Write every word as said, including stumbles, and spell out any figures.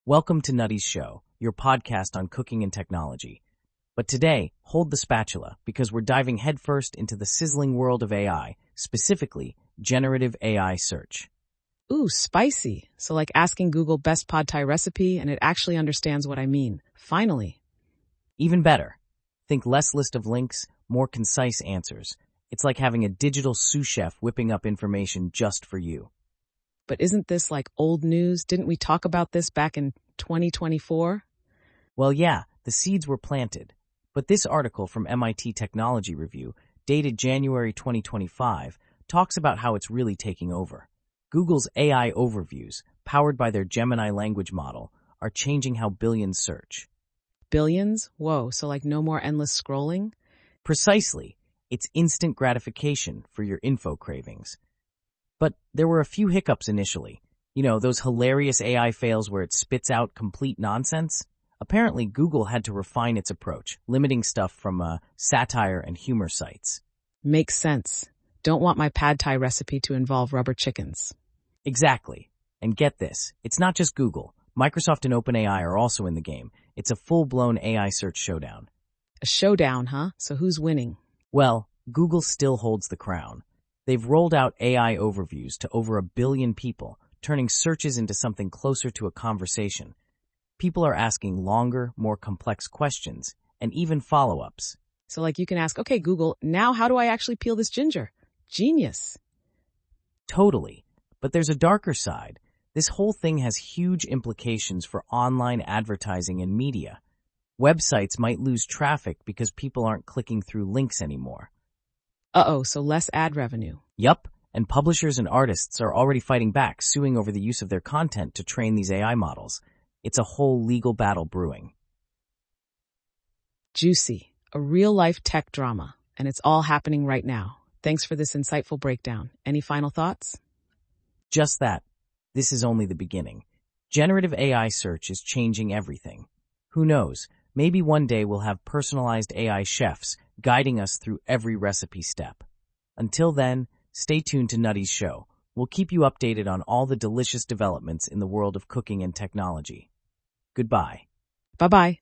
Welcome to Nutty's Show, your podcast on cooking and technology. But today, hold the spatula, because we're diving headfirst into the sizzling world of A I, specifically generative A I search. Ooh, spicy. So like asking Google best pad thai recipe and it actually understands what I mean. Finally. Even better. Think less list of links, more concise answers. It's like having a digital sous chef whipping up information just for you. But isn't this like old news? Didn't we talk about this back in twenty twenty-four? Well, yeah, the seeds were planted. But this article from M I T Technology Review, dated January twenty twenty-five, talks about how it's really taking over. Google's A I overviews, powered by their Gemini language model, are changing how billions search. Billions? Whoa, so like no more endless scrolling? Precisely. It's instant gratification for your info cravings. But there were a few hiccups initially. You know, those hilarious A I fails where it spits out complete nonsense? Apparently, Google had to refine its approach, limiting stuff from uh, satire and humor sites. Makes sense. Don't want my pad thai recipe to involve rubber chickens. Exactly. And get this, it's not just Google. Microsoft and OpenAI are also in the game. It's a full-blown A I search showdown. A showdown, huh? So who's winning? Well, Google still holds the crown. They've rolled out A I overviews to over a billion people, turning searches into something closer to a conversation. People are asking longer, more complex questions, and even follow-ups. So like you can ask, okay, Google, now how do I actually peel this ginger? Genius. Totally. But there's a darker side. This whole thing has huge implications for online advertising and media. Websites might lose traffic because people aren't clicking through links anymore. Uh-oh, so less ad revenue. Yup, and publishers and artists are already fighting back, suing over the use of their content to train these A I models. It's a whole legal battle brewing. Juicy. A real-life tech drama. And it's all happening right now. Thanks for this insightful breakdown. Any final thoughts? Just that. This is only the beginning. Generative A I search is changing everything. Who knows? Maybe one day we'll have personalized A I chefs guiding us through every recipe step. Until then, stay tuned to Nutty's Show. We'll keep you updated on all the delicious developments in the world of cooking and technology. Goodbye. Bye-bye.